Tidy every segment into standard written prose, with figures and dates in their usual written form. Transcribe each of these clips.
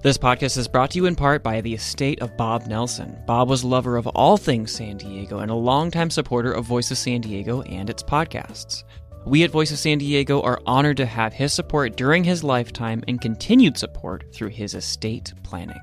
This podcast is brought to you in part by the estate of Bob Nelson. Bob was a lover of all things San Diego and a longtime supporter of Voice of San Diego and its podcasts. We at Voice of San Diego are honored to have his support during his lifetime and continued support through his estate planning.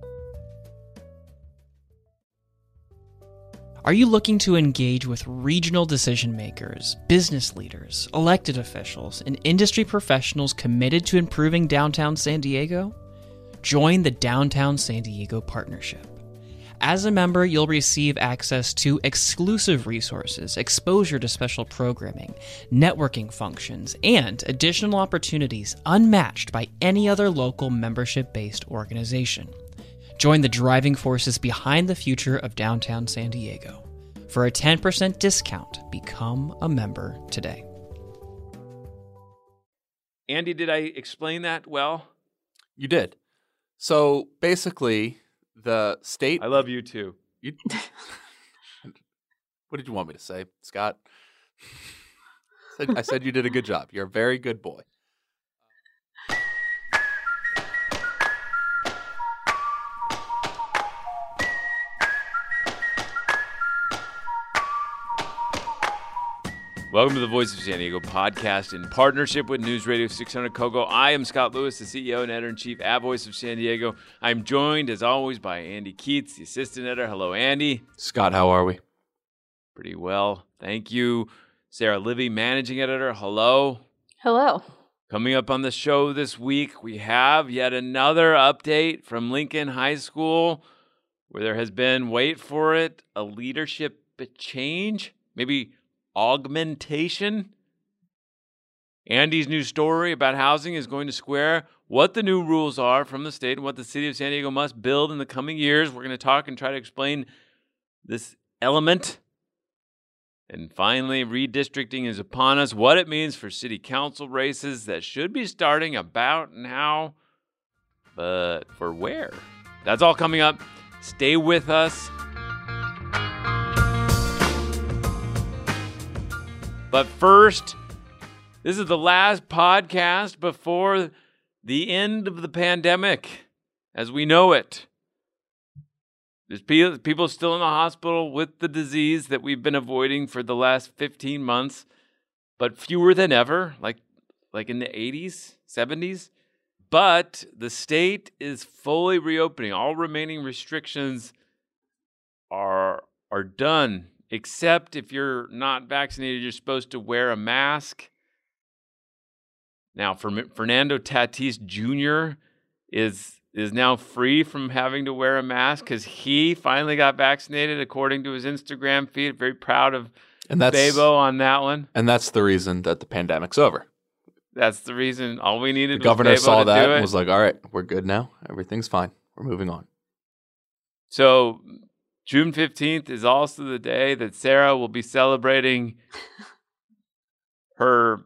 Are you looking to engage with regional decision makers, business leaders, elected officials, and industry professionals committed to improving downtown San Diego? Join the Downtown San Diego Partnership. As a member, you'll receive access to exclusive resources, exposure to special programming, networking functions, and additional opportunities unmatched by any other local membership-based organization. Join the driving forces behind the future of downtown San Diego. For a 10% discount, become a member today. Andy, did I explain that well? You did. So basically, the state... I love you too. What did you want me to say, Scott? I said you did a good job. You're a very good boy. Welcome to the Voice of San Diego podcast in partnership with News Radio 600 Kogo. I am Scott Lewis, the CEO and editor-in-chief at Voice of San Diego. I'm joined, as always, by Andy Keats, the assistant editor. Hello, Andy. Scott, how are we? Pretty well. Thank you. Sarah Livy, managing editor. Hello. Hello. Coming up on the show this week, we have yet another update from Lincoln High School where there has been, wait for it, a leadership change, maybe augmentation. Andy's new story about housing is going to square what the new rules are from the state and what the city of San Diego must build in the coming years. We're going to talk and try to explain this element. And finally, redistricting is upon us, what it means for city council races that should be starting about now, but for where? That's all coming up. Stay with us. But first, this is the last podcast before the end of the pandemic as we know it. There's people still in the hospital with the disease that we've been avoiding for the last 15 months, but fewer than ever, like in the 80s, 70s. But the state is fully reopening. All remaining restrictions are done. Except if you're not vaccinated, you're supposed to wear a mask. Now, Fernando Tatis Jr. is now free from having to wear a mask because he finally got vaccinated, according to his Instagram feed. Very proud of Bebo on that one. And that's the reason that the pandemic's over. That's the reason. All we needed the was governor Bebo saw to that do it. And was like, all right, we're good now. Everything's fine. We're moving on. So June 15th is also the day that Sarah will be celebrating her,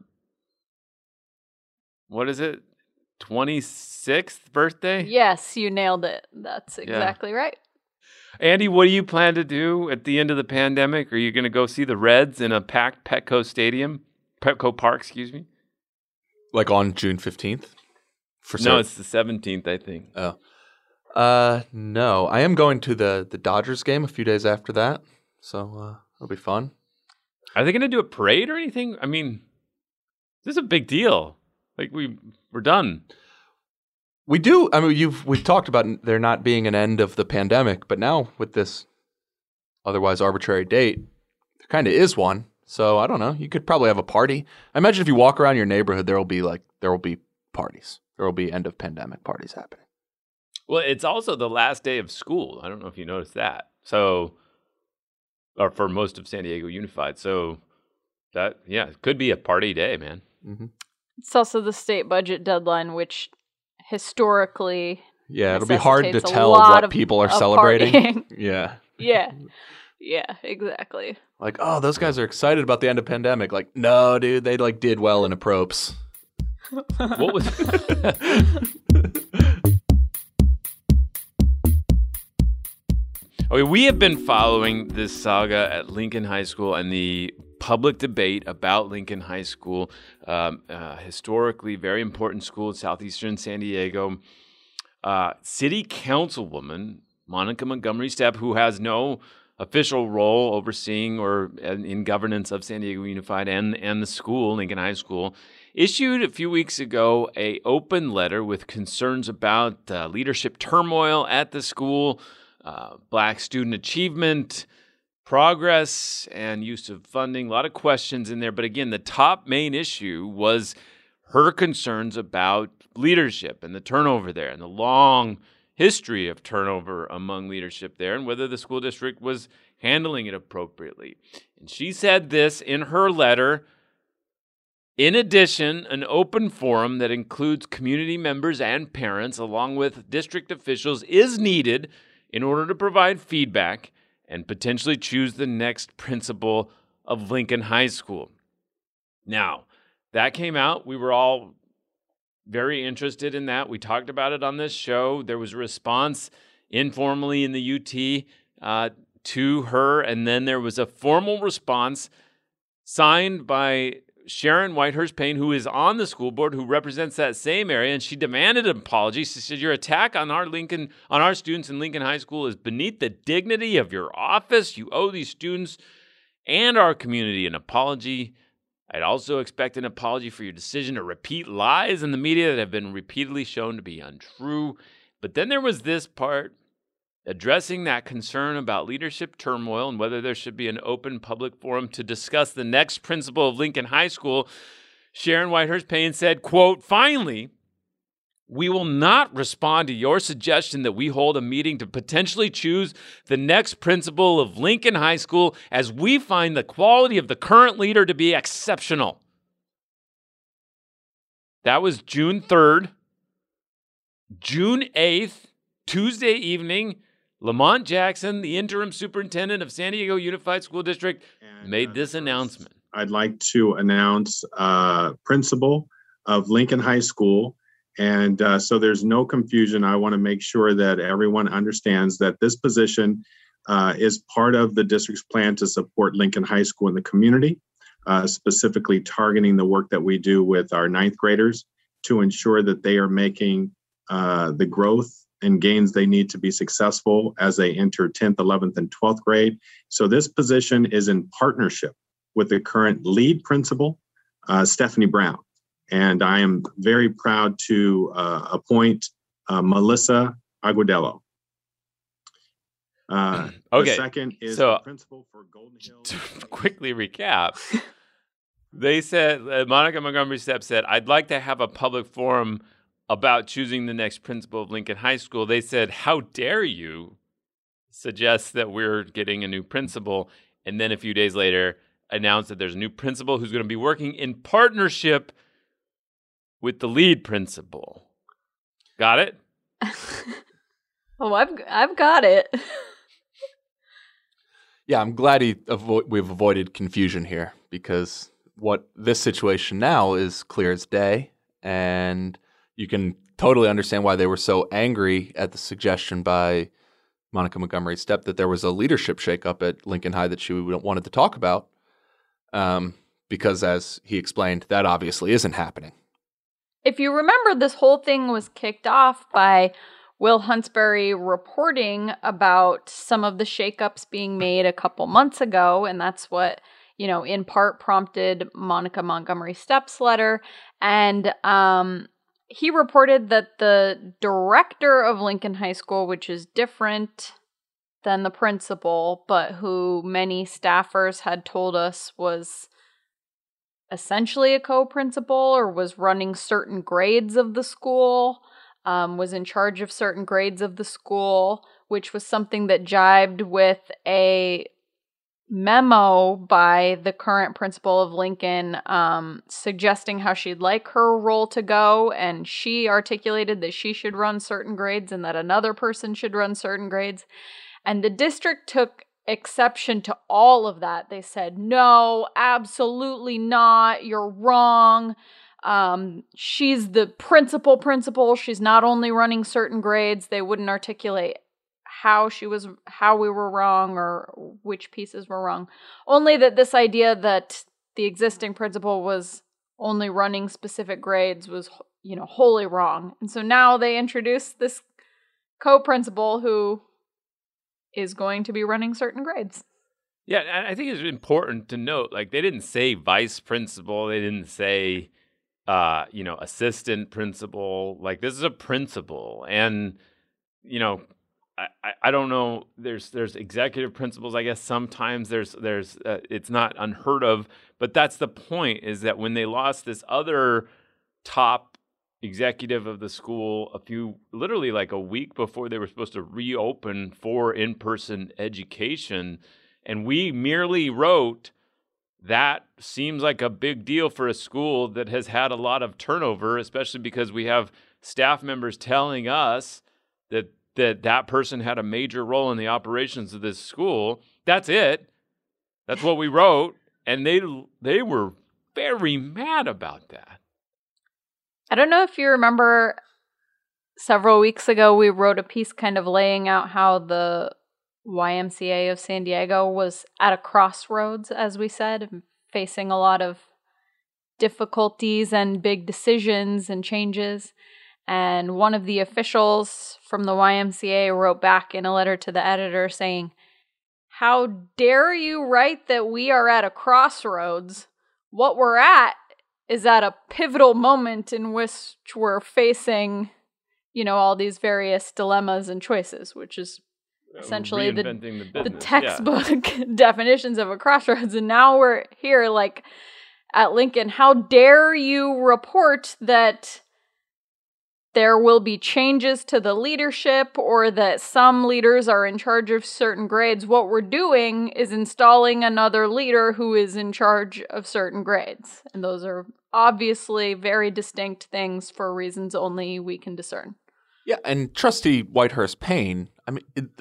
what is it, 26th birthday? Yes, you nailed it. That's exactly right. Andy, what do you plan to do at the end of the pandemic? Are you going to go see the Reds in a packed Petco Park, excuse me? Like on June 15th? No, it's the 17th, I think. Oh. No. I am going to the Dodgers game a few days after that, so it'll be fun. Are they going to do a parade or anything? I mean, this is a big deal. Like, we're done. We do. I mean, we've talked about there not being an end of the pandemic, but now with this otherwise arbitrary date, there kind of is one. So I don't know. You could probably have a party. I imagine if you walk around your neighborhood, there will be parties. There will be end of pandemic parties happening. Well, it's also the last day of school. I don't know if you noticed that. So, or for most of San Diego Unified. So that, it could be a party day, man. Mm-hmm. It's also the state budget deadline, which historically it'll be hard to tell what people are celebrating. Yeah. Yeah, exactly. Like, oh, those guys are excited about the end of pandemic. Like, no, dude, they did well in a propes. What was Okay, we have been following this saga at Lincoln High School and the public debate about Lincoln High School, historically very important school in southeastern San Diego. City Councilwoman Monica Montgomery Stepp, who has no official role overseeing or in governance of San Diego Unified and the school, Lincoln High School, issued a few weeks ago a open letter with concerns about leadership turmoil at the school, Black student achievement, progress, and use of funding. A lot of questions in there. But again, the top main issue was her concerns about leadership and the turnover there and the long history of turnover among leadership there and whether the school district was handling it appropriately. And she said this in her letter. In addition, an open forum that includes community members and parents, along with district officials, is needed in order to provide feedback and potentially choose the next principal of Lincoln High School. Now, that came out. We were all very interested in that. We talked about it on this show. There was a response informally in the UT to her, and then there was a formal response signed by Sharon Whitehurst Payne, who is on the school board, who represents that same area, and she demanded an apology. She said, "Your attack on our students in Lincoln High School is beneath the dignity of your office. You owe these students and our community an apology. I'd also expect an apology for your decision to repeat lies in the media that have been repeatedly shown to be untrue." But then there was this part addressing that concern about leadership turmoil and whether there should be an open public forum to discuss the next principal of Lincoln High School. Sharon Whitehurst Payne said, quote, "Finally, we will not respond to your suggestion that we hold a meeting to potentially choose the next principal of Lincoln High School, as we find the quality of the current leader to be exceptional." That was June 3rd. June 8th, Tuesday evening, Lamont Jackson, the interim superintendent of San Diego Unified School District, made this announcement. I'd like to announce principal of Lincoln High School. And so there's no confusion. I want to make sure that everyone understands that this position is part of the district's plan to support Lincoln High School in the community, specifically targeting the work that we do with our ninth graders to ensure that they are making the growth and gains they need to be successful as they enter 10th, 11th, and 12th grade. So this position is in partnership with the current lead principal, Stephanie Brown. And I am very proud to appoint Melissa Agudelo. Okay. The second is the principal for Golden Hills. To quickly recap, they said, Monica Montgomery Stepp said, "I'd like to have a public forum about choosing the next principal of Lincoln High School." They said, "How dare you suggest that we're getting a new principal?" And then a few days later, announced that there's a new principal who's going to be working in partnership with the lead principal. Got it? Oh, I've got it. Yeah, I'm glad we've avoided confusion here, because what this situation now is clear as day, and you can totally understand why they were so angry at the suggestion by Monica Montgomery Stepp that there was a leadership shakeup at Lincoln High that she wanted to talk about, because, as he explained, that obviously isn't happening. If you remember, this whole thing was kicked off by Will Huntsberry reporting about some of the shakeups being made a couple months ago, and that's what, in part prompted Monica Montgomery Stepp's letter. And he reported that the director of Lincoln High School, which is different than the principal, but who many staffers had told us was essentially a co-principal or was running certain grades of the school, was in charge of certain grades of the school, which was something that jibed with a memo by the current principal of Lincoln suggesting how she'd like her role to go, and she articulated that she should run certain grades and that another person should run certain grades. And the district took exception to all of that. They said, "No, absolutely not. You're wrong. She's the principal. She's not only running certain grades." They wouldn't articulate how we were wrong or which pieces were wrong. Only that this idea that the existing principal was only running specific grades was, wholly wrong. And so now they introduced this co-principal who is going to be running certain grades. Yeah, and I think it's important to note, like, they didn't say vice principal. They didn't say, assistant principal. Like, this is a principal. And, I don't know. There's executive principals. I guess sometimes there's it's not unheard of. But that's the point, is that when they lost this other top executive of the school literally like a week before they were supposed to reopen for in-person education, and we merely wrote, that seems like a big deal for a school that has had a lot of turnover, especially because we have staff members telling us that person had a major role in the operations of this school. That's it. That's what we wrote. And they were very mad about that. I don't know if you remember, several weeks ago, we wrote a piece kind of laying out how the YMCA of San Diego was at a crossroads, as we said, facing a lot of difficulties and big decisions and changes. And one of the officials from the YMCA wrote back in a letter to the editor saying, "How dare you write that we are at a crossroads? What we're at is at a pivotal moment in which we're facing, all these various dilemmas and choices," which is essentially the textbook definitions of a crossroads. And now we're here, like, at Lincoln. How dare you report that there will be changes to the leadership or that some leaders are in charge of certain grades? What we're doing is installing another leader who is in charge of certain grades. And those are obviously very distinct things for reasons only we can discern. Yeah, and Trustee Whitehurst Payne, I mean, it's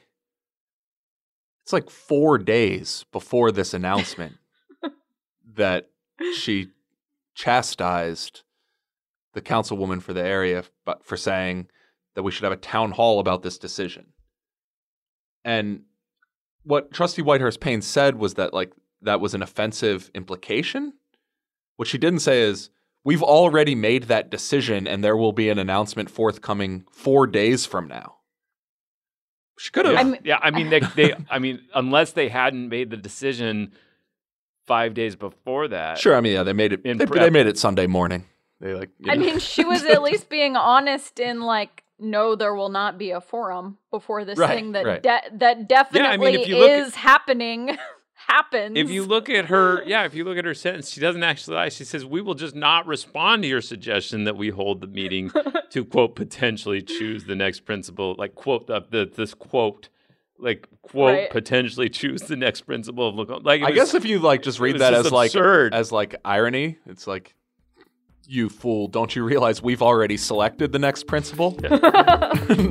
like 4 days before this announcement that she chastised the councilwoman for the area for saying that we should have a town hall about this decision. And what Trustee Whitehurst Payne said was that, like, that was an offensive implication. What she didn't say is, we've already made that decision and there will be an announcement forthcoming 4 days from now. She could have. They unless they hadn't made the decision 5 days before that. Sure, they made it. They made it Sunday morning. She was at least being honest in, like, no, there will not be a forum before this thing that definitely is happening. Happens. If you look at her sentence, she doesn't actually lie. She says, "We will just not respond to your suggestion that we hold the meeting to, quote, potentially choose the next principal," like, quote, this quote, like, quote, right, potentially choose the next principal of Lacombe. Like, I guess if you, like, just read that as absurd. like irony, it's like, you fool, don't you realize we've already selected the next principal? Yeah.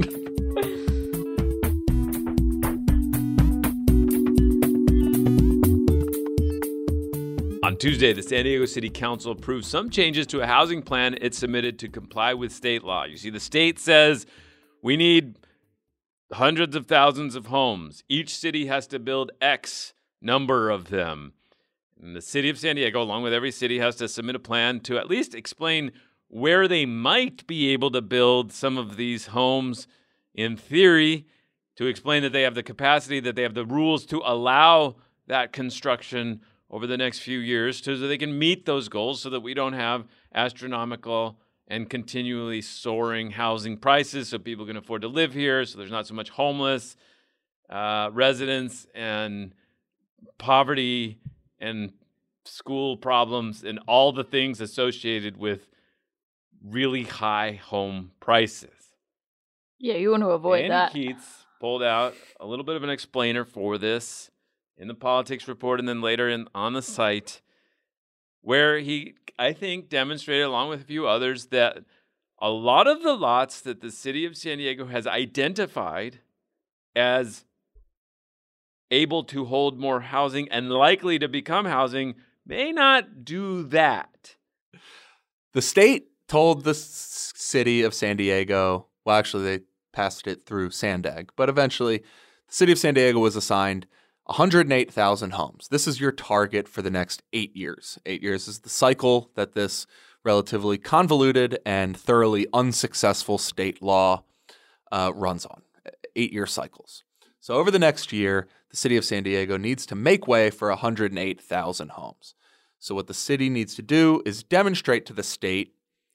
On Tuesday, the San Diego City Council approved some changes to a housing plan it submitted to comply with state law. You see, the state says we need hundreds of thousands of homes. Each city has to build X number of them. And the city of San Diego, along with every city, has to submit a plan to at least explain where they might be able to build some of these homes in theory, to explain that they have the capacity, that they have the rules to allow that construction over the next few years so that they can meet those goals, so that we don't have astronomical and continually soaring housing prices, so people can afford to live here, so there's not so much homeless residents and poverty and school problems and all the things associated with really high home prices. Yeah, you want to avoid that. Andy Keats pulled out a little bit of an explainer for this in the politics report and then later on the site, where he, I think, demonstrated, along with a few others, that a lot of the lots that the city of San Diego has identified as able to hold more housing and likely to become housing may not do that. The state told the city of San Diego, well, actually, they passed it through SANDAG, but eventually the city of San Diego was assigned 108,000 homes. This is your target for the next 8 years. 8 years is the cycle that this relatively convoluted and thoroughly unsuccessful state law runs on, 8-year cycles. So over the next year, the city of San Diego needs to make way for 108,000 homes. So what the city needs to do is demonstrate to the state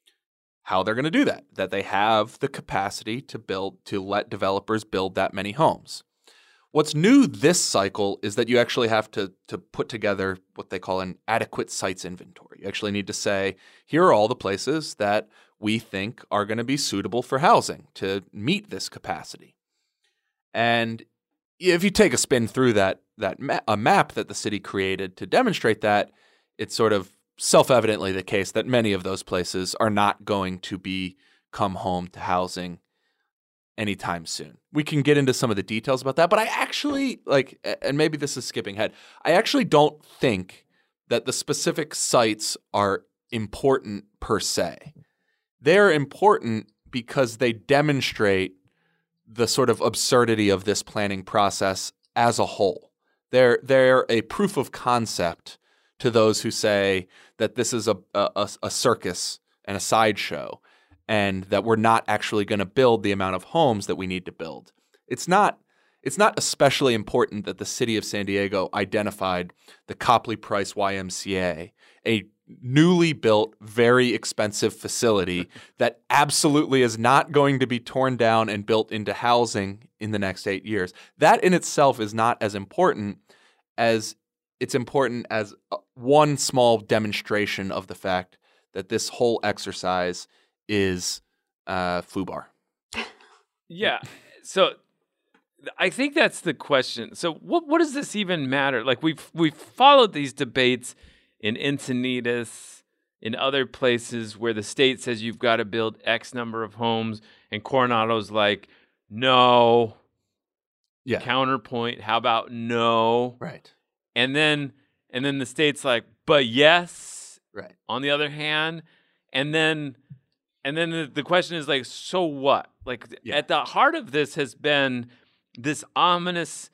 how they're going to do that they have the capacity to let developers build that many homes. What's new this cycle is that you actually have to put together what they call an adequate sites inventory. You actually need to say, here are all the places that we think are going to be suitable for housing to meet this capacity. And if you take a spin through a map that the city created to demonstrate that, it's sort of self-evidently the case that many of those places are not going to become home to housing anytime soon. We can get into some of the details about that, but I actually, and maybe this is skipping ahead, I actually don't think that the specific sites are important per se. They're important because they demonstrate the sort of absurdity of this planning process as a whole. They're a proof of concept to those who say that this is a circus and a sideshow, and that we're not actually going to build the amount of homes that we need to build. It's not especially important that the city of San Diego identified the Copley Price YMCA, a newly built, very expensive facility that absolutely is not going to be torn down and built into housing in the next 8 years. That in itself is not as important as it's important as one small demonstration of the fact that this whole exercise is FUBAR. Yeah. So I think that's the question. So what does this even matter? Like we've followed these debates in Encinitas, in other places where the state says you've got to build X number of homes, and Coronado's like, no. Yeah. Counterpoint, how about no? Right. And then the state's like, but yes. Right. On the other hand, and then the question is like, so what? Like at the heart of this has been this ominous,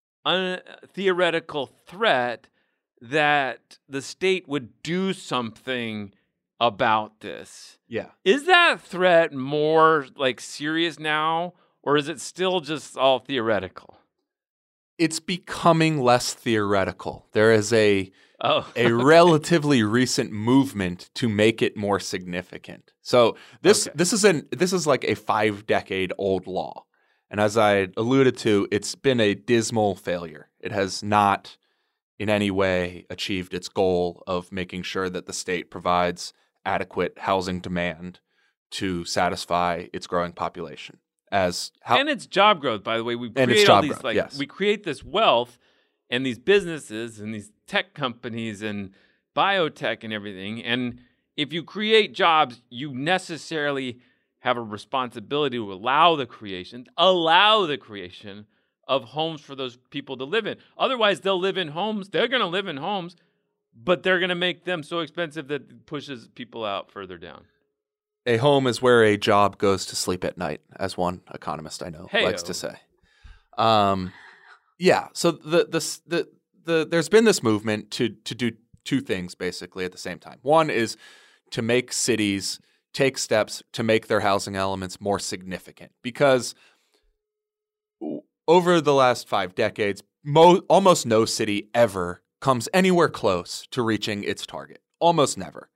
theoretical threat that the state would do something about this. Yeah. Is that threat more like serious now, or is it still just all theoretical? It's becoming less theoretical. There is a relatively recent movement to make it more significant. So this is like a 5-decade-old law. And as I alluded to, it's been a dismal failure. It has not in any way achieved its goal of making sure that the state provides adequate housing demand to satisfy its growing population. And its job growth, by the way. We create this wealth and these businesses and these tech companies and biotech and everything. And if you create jobs, you necessarily have a responsibility to allow the creation of homes for those people to live in. Otherwise, they'll live in homes. They're going to live in homes, but they're going to make them so expensive that it pushes people out further down. A home is where a job goes to sleep at night, as one economist I know likes to say. So there's been this movement to do two things basically at the same time. One is to make cities take steps to make their housing elements more significant, because over the last 5 decades, almost no city ever comes anywhere close to reaching its target. Almost never.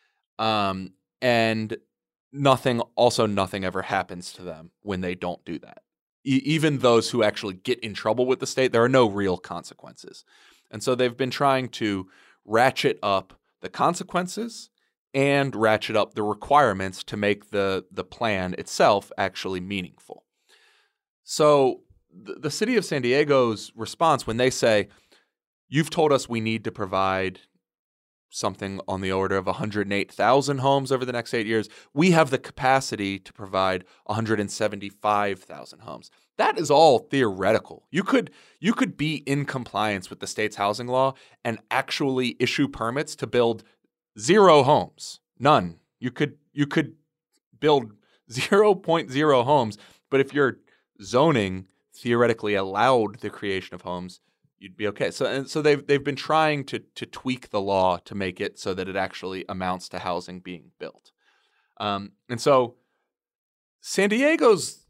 And nothing ever happens to them when they don't do that. Even those who actually get in trouble with the state, there are no real consequences. And so they've been trying to ratchet up the consequences and ratchet up the requirements to make the plan itself actually meaningful. So the city of San Diego's response when they say, you've told us we need to provide something on the order of 108,000 homes over the next 8 years, we have the capacity to provide 175,000 homes. That is all theoretical. You could be in compliance with the state's housing law and actually issue permits to build 0 homes. None. You could build 0.0 homes, but if your zoning theoretically allowed the creation of homes, you'd be okay. So they've been trying to tweak the law to make it so that it actually amounts to housing being built. And so San Diego's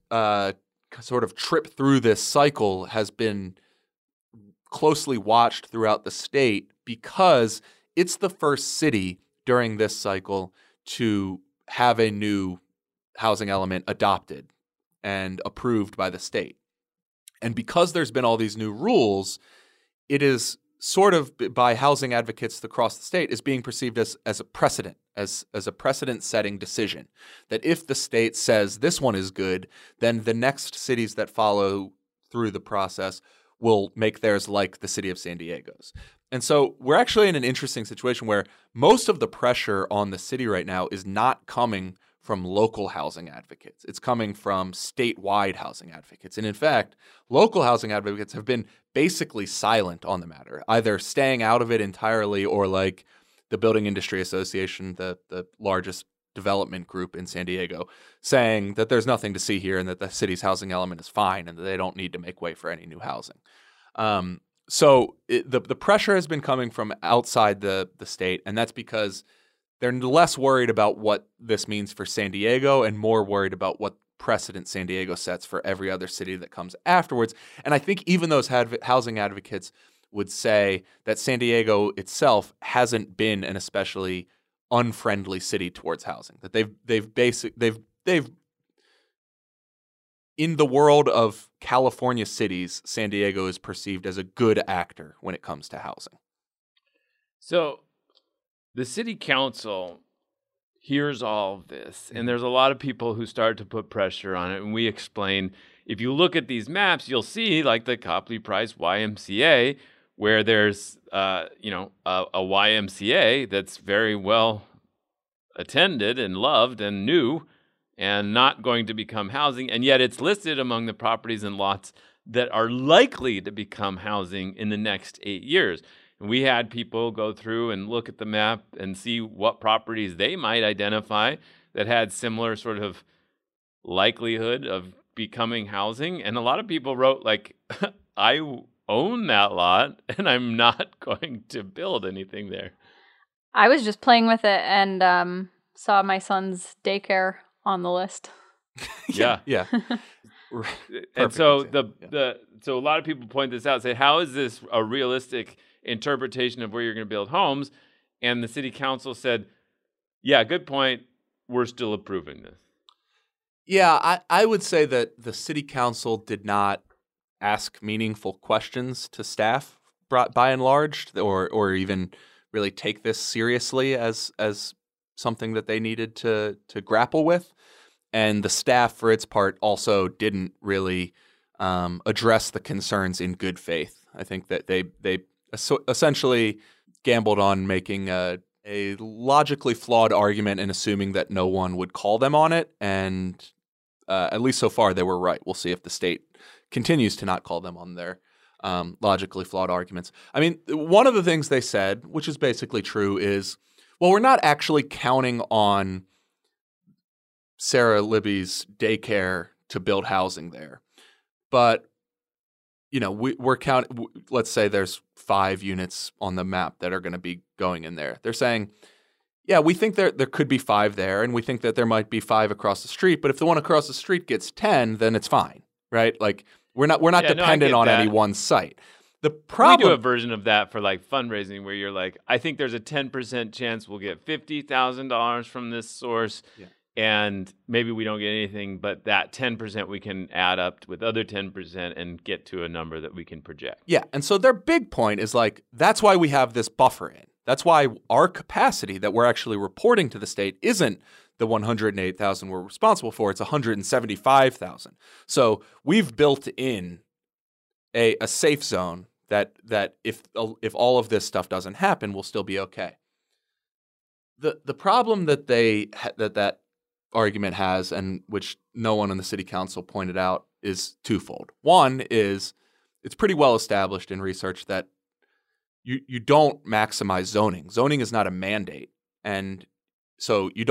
sort of trip through this cycle has been closely watched throughout the state because it's the first city during this cycle to have a new housing element adopted and approved by the state. And because there's been all these new rules, it is sort of, by housing advocates across the state, is being perceived as a precedent, as a precedent-setting decision. That if the state says this one is good, then the next cities that follow through the process will make theirs like the city of San Diego's. And so we're actually in an interesting situation where most of the pressure on the city right now is not coming from local housing advocates. It's coming from statewide housing advocates. And in fact, local housing advocates have been basically silent on the matter, either staying out of it entirely or like the Building Industry Association, the largest development group in San Diego, saying that there's nothing to see here and that the city's housing element is fine and that they don't need to make way for any new housing. So the pressure has been coming from outside the state, and that's because they're less worried about what this means for San Diego and more worried about what precedent San Diego sets for every other city that comes afterwards. And I think even those housing advocates would say that San Diego itself hasn't been an especially unfriendly city towards housing. That they've in the world of California cities, San Diego is perceived as a good actor when it comes to housing. So the city council hears all of this, and there's a lot of people who start to put pressure on it. And we explain, if you look at these maps, you'll see like the Copley Price YMCA, where there's a YMCA that's very well attended and loved and new and not going to become housing, and yet it's listed among the properties and lots that are likely to become housing in the next 8 years. And we had people go through and look at the map and see what properties they might identify that had similar sort of likelihood of becoming housing. And a lot of people wrote like, I own that lot and I'm not going to build anything there. I was just playing with it and saw my son's daycare on the list. Yeah. Yeah. And so example. So a lot of people point this out, say, how is this a realistic interpretation of where you're going to build homes? And the city council said, yeah, good point. We're still approving this. Yeah, I would say that the city council did not ask meaningful questions to staff by and large, or even really take this seriously as something that they needed to grapple with. And the staff, for its part, also didn't really address the concerns in good faith. I think that they essentially gambled on making a logically flawed argument and assuming that no one would call them on it. And at least so far, they were right. We'll see if the state continues to not call them on their logically flawed arguments. I mean, one of the things they said, which is basically true, is, well, we're not actually counting on Sarah Libby's daycare to build housing there. But, you know, we're counting, let's say there's 5 units on the map that are going to be going in there. They're saying, yeah, we think there could be 5 there, and we think that there might be 5 across the street, but if the one across the street gets 10, then it's fine, right? Like, we're not dependent on any one site. The problem, we do a version of that for like fundraising where you're like, I think there's a 10% chance we'll get $50,000 from this source. Yeah. And maybe we don't get anything, but that 10% we can add up with other 10% and get to a number that we can project. Yeah, and so their big point is like, that's why we have this buffer in. That's why our capacity that we're actually reporting to the state isn't the 108,000 we're responsible for, it's 175,000. So we've built in a safe zone that if all of this stuff doesn't happen, we'll still be okay. The problem that that argument has, and which no one in the city council pointed out, is twofold. One is it's pretty well established in research that you don't maximize zoning. Zoning is not a mandate, and so you're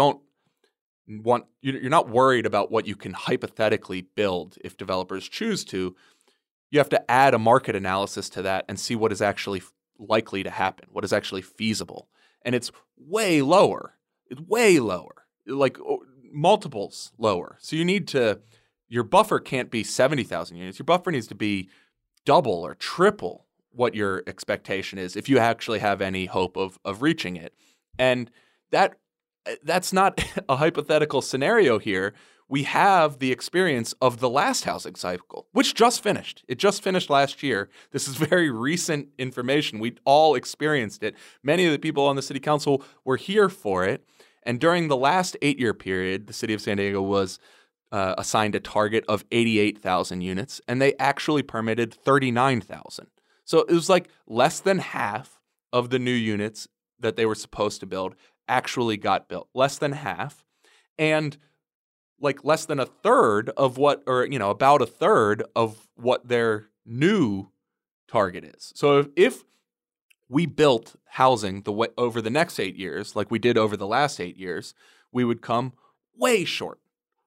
not worried about what you can hypothetically build if developers choose to. You have to add a market analysis to that and see what is actually likely to happen, what is actually feasible, and it's way lower. It's way lower, like multiples lower. So you need to your buffer can't be 70,000 units. Your buffer needs to be double or triple what your expectation is if you actually have any hope of reaching it. And that's not a hypothetical scenario here. We have the experience of the last housing cycle, which just finished. It just finished last year. This is very recent information. We all experienced it. Many of the people on the city council were here for it. And during the last 8-year period, the city of San Diego was assigned a target of 88,000 units, and they actually permitted 39,000. So it was like less than half of the new units that they were supposed to build actually got built. Less than half. And like less than a third of what, or, you know, about a third of what their new target is. So if we built housing over the next 8 years, like we did over the last 8 years, we would come way short.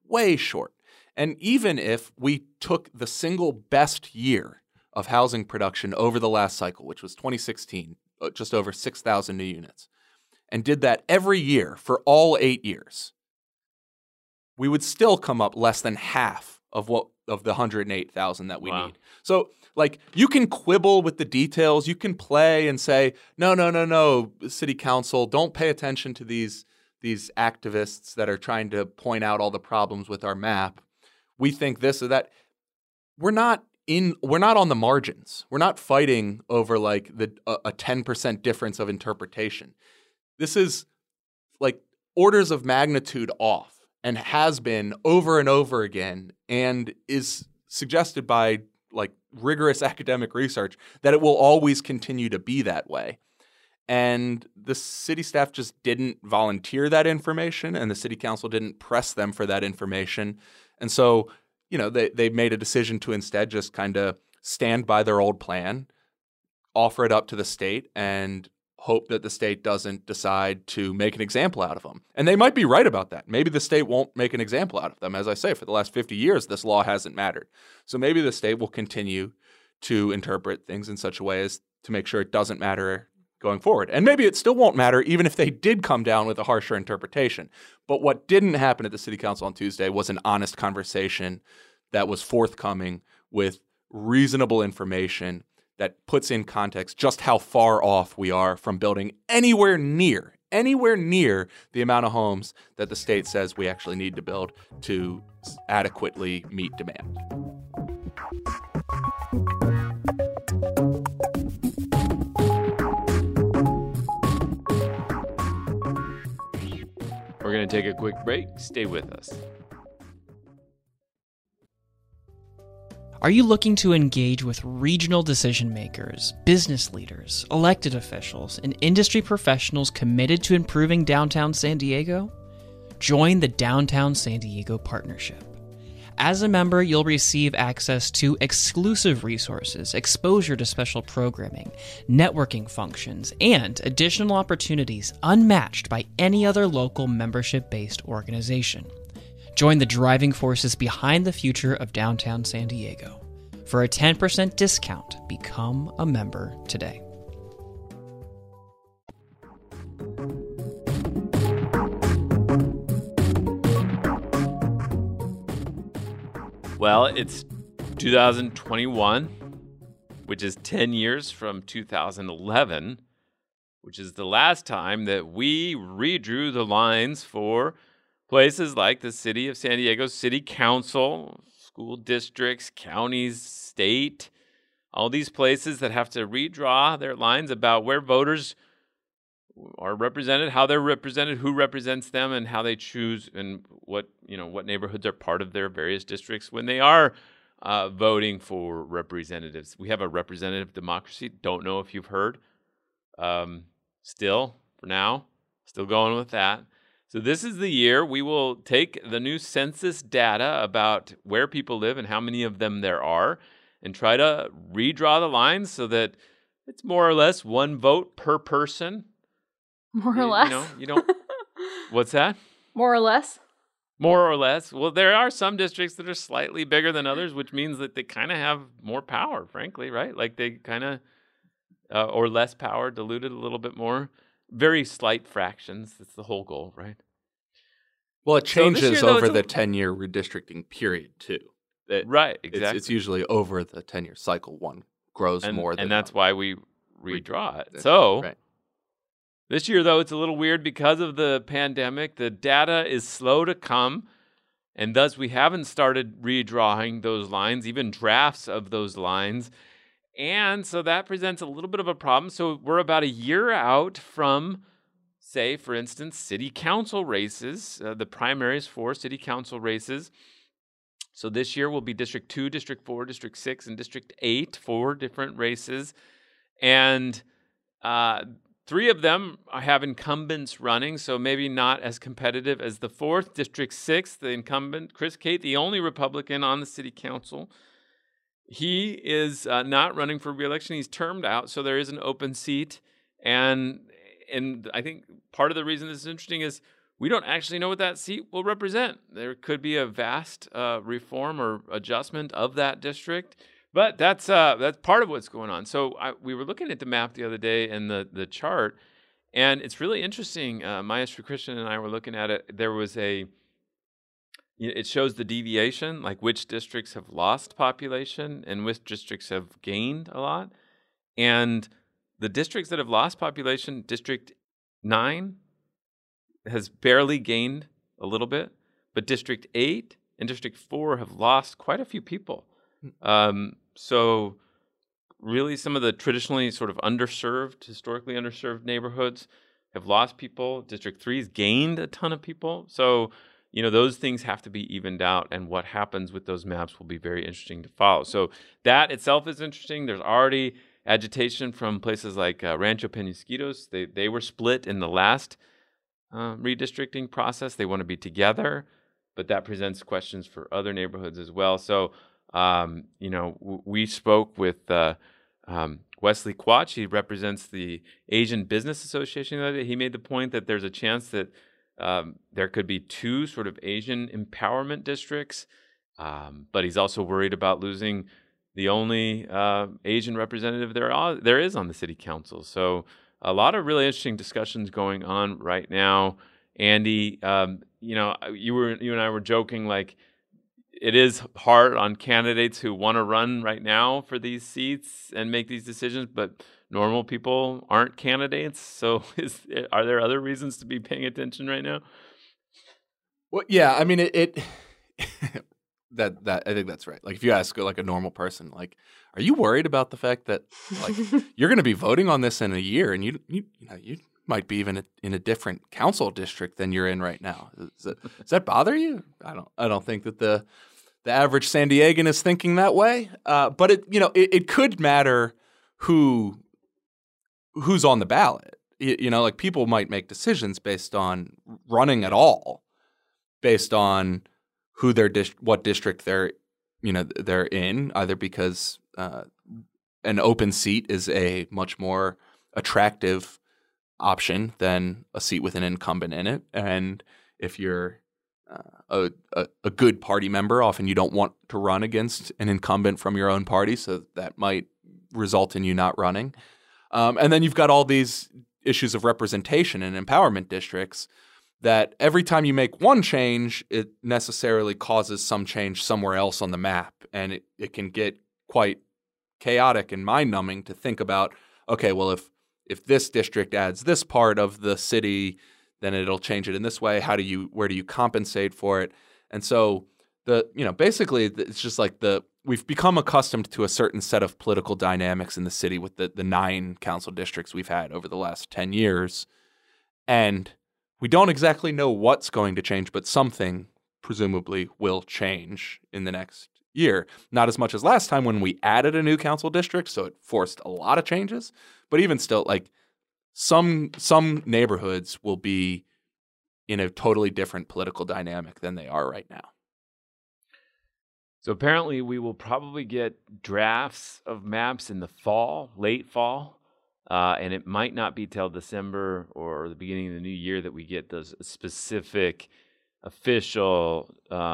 And even if we took the single best year of housing production over the last cycle, which was 2016, just over 6,000 new units, and did that every year for all 8 years, we would still come up less than half of the 108,000 that we need. So, like, you can quibble with the details, you can play and say, no, city council, don't pay attention to these activists that are trying to point out all the problems with our map. We think this or that. We're not on the margins. We're not fighting over like a 10% difference of interpretation. This is like orders of magnitude off, and has been over and over again, and is suggested by like rigorous academic research that it will always continue to be that way. And the city staff just didn't volunteer that information, and the city council didn't press them for that information. And so, you know, they made a decision to instead just kind of stand by their old plan, offer it up to the state, and hope that the state doesn't decide to make an example out of them. And they might be right about that. Maybe the state won't make an example out of them. As I say, for the last 50 years, this law hasn't mattered. So maybe the state will continue to interpret things in such a way as to make sure it doesn't matter going forward. And maybe it still won't matter even if they did come down with a harsher interpretation. But what didn't happen at the city council on Tuesday was an honest conversation that was forthcoming with reasonable information that puts in context just how far off we are from building anywhere near the amount of homes that the state says we actually need to build to adequately meet demand. We're going to take a quick break. Stay with us. Are you looking to engage with regional decision makers, business leaders, elected officials, and industry professionals committed to improving downtown San Diego? Join the Downtown San Diego Partnership. As a member, you'll receive access to exclusive resources, exposure to special programming, networking functions, and additional opportunities unmatched by any other local membership-based organization. Join the driving forces behind the future of downtown San Diego. For a 10% discount, become a member today. Well, it's 2021, which is 10 years from 2011, which is the last time that we redrew the lines for places like the city of San Diego City Council, school districts, counties, state, all these places that have to redraw their lines about where voters are represented, how they're represented, who represents them, and how they choose and what neighborhoods are part of their various districts when they are voting for representatives. We have a representative democracy. Don't know if you've heard. Still, for now, still going with that. So this is the year we will take the new census data about where people live and how many of them there are and try to redraw the lines so that it's more or less one vote per person. More or less? You don't. What's that? More or less? More or less. Well, there are some districts that are slightly bigger than others, which means that they kind of have more power, frankly, right? Like they kind of, or less power, diluted a little bit more. Very slight fractions. That's the whole goal, right? Well, it So this changes year, though, over it's the 10-year redistricting period, too. Right, exactly. It's usually over the 10-year cycle. One grows more than and that's the why we redraw it. So right. this year, though, it's a little weird because of the pandemic. The data is slow to come, and thus we haven't started redrawing those lines, even drafts of those lines. And so that presents a little bit of a problem. So we're about a year out from, say, for instance, city council races, the primaries for city council races. So this year will be District 2, District 4, District 6, and District 8, 4 different races. And 3 of them have incumbents running, so maybe not as competitive as the 4th. District 6, the incumbent, Chris Cate, the only Republican on the city council. He is not running for re-election. He's termed out, so there is an open seat. And I think part of the reason this is interesting is we don't actually know what that seat will represent. There could be a vast reform or adjustment of that district, but that's part of what's going on. So we were looking at the map the other day and the chart, and it's really interesting. Maestro Christian and I were looking at it. There was it shows the deviation, like which districts have lost population and which districts have gained a lot. And the districts that have lost population, District 9 has barely gained a little bit, but District 8 and District 4 have lost quite a few people. So really some of the traditionally sort of historically underserved neighborhoods have lost people. District 3 has gained a ton of people. So, those things have to be evened out, and what happens with those maps will be very interesting to follow. So that itself is interesting. There's already agitation from places like Rancho Penasquitos. They were split in the last redistricting process. They want to be together, but that presents questions for other neighborhoods as well. So, we spoke with Wesley Quach. He represents the Asian Business Association. He made the point that there's a chance that there could be 2 sort of Asian empowerment districts, but he's also worried about losing the only Asian representative there is on the city council. So a lot of really interesting discussions going on right now. Andy, you and I were joking, like, it is hard on candidates who want to run right now for these seats and make these decisions, but normal people aren't candidates. So are there other reasons to be paying attention right now? Well, yeah, I mean, that I think that's right. Like, if you ask like a normal person, like, are you worried about the fact that like you're going to be voting on this in a year, and you might be even in a different council district than you're in right now? Does that bother you? I don't think that the average San Diegan is thinking that way. But it could matter who's on the ballot. Like, people might make decisions based on running at all, based on who what district they're in, either because an open seat is a much more attractive option than a seat with an incumbent in it, and if you're a good party member, often you don't want to run against an incumbent from your own party, so that might result in you not running. And then you've got all these issues of representation in empowerment districts that every time you make one change, it necessarily causes some change somewhere else on the map. And it can get quite chaotic and mind-numbing to think about, okay, well, if this district adds this part of the city, then it'll change it in this way. Where do you compensate for it? And so basically it's just like we've become accustomed to a certain set of political dynamics in the city with the 9 council districts we've had over the last 10 years. And we don't exactly know what's going to change, but something presumably will change in the next year. Not as much as last time when we added a new council district, so it forced a lot of changes. But even still, like, some neighborhoods will be in a totally different political dynamic than they are right now. So apparently we will probably get drafts of maps in the fall, late fall. And it might not be till December or the beginning of the new year that we get those specific official,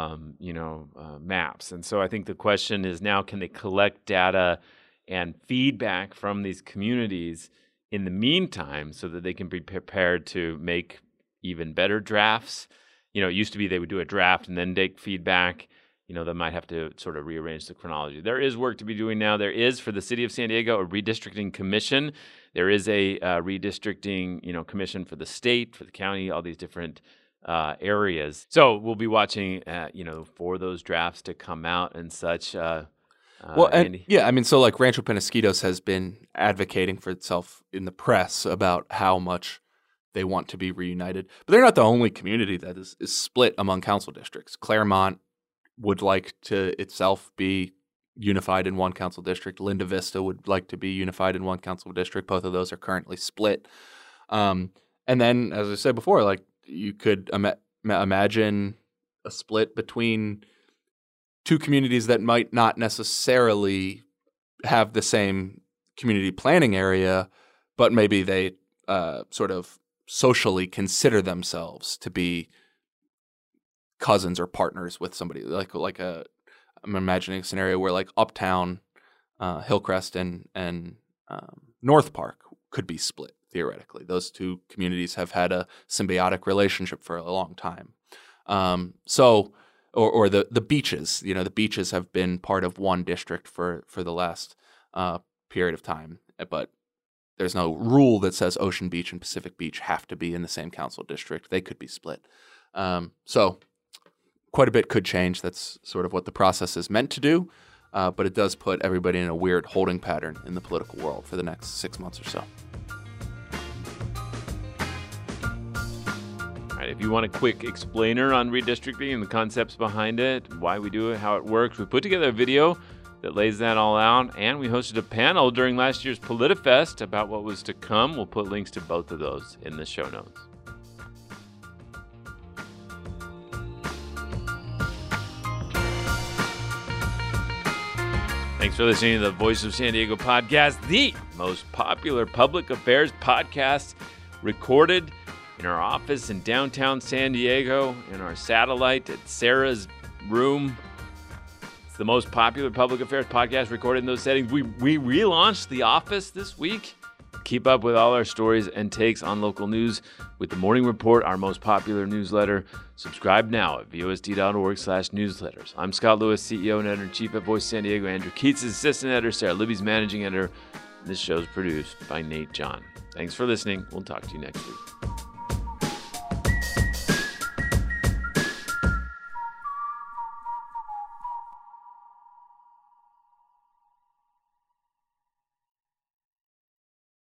maps. And so I think the question is now, can they collect data and feedback from these communities in the meantime so that they can be prepared to make even better drafts? it used to be they would do a draft and then take feedback. They might have to sort of rearrange the chronology. There is work to be doing now. There is, for the city of San Diego, a redistricting commission. There is a redistricting, commission for the state, for the county, all these different areas. So we'll be watching, for those drafts to come out and such. Andy? Yeah, I mean, so like Rancho Penasquitos has been advocating for itself in the press about how much they want to be reunited. But they're not the only community that is split among council districts. Claremont would like to itself be unified in one council district. Linda Vista would like to be unified in one council district. Both of those are currently split. And then, as I said before, like you could imagine a split between two communities that might not necessarily have the same community planning area, but maybe they sort of socially consider themselves to be cousins or partners with somebody. I'm imagining a scenario where like Uptown, Hillcrest, and North Park could be split theoretically. Those two communities have had a symbiotic relationship for a long time. Or the beaches. The beaches have been part of one district for the last period of time, but there's no rule that says Ocean Beach and Pacific Beach have to be in the same council district. They could be split. So quite a bit could change. That's sort of what the process is meant to do, but it does put everybody in a weird holding pattern in the political world for the next 6 months or so. All right, if you want a quick explainer on redistricting and the concepts behind it, why we do it, how it works, we put together a video that lays that all out, and we hosted a panel during last year's PolitiFest about what was to come. We'll put links to both of those in the show notes. Thanks for listening to the Voice of San Diego podcast, the most popular public affairs podcast recorded in our office in downtown San Diego, in our satellite at Sarah's room. It's the most popular public affairs podcast recorded in those settings. We relaunched The Office this week. Keep up with all our stories and takes on local news with The Morning Report, our most popular newsletter. Subscribe now at vosd.org/newsletters. I'm Scott Lewis, CEO and Editor-in-Chief at Voice San Diego. Andrew Keats is Assistant Editor. Sarah Libby's Managing Editor. This show is produced by Nate John. Thanks for listening. We'll talk to you next week.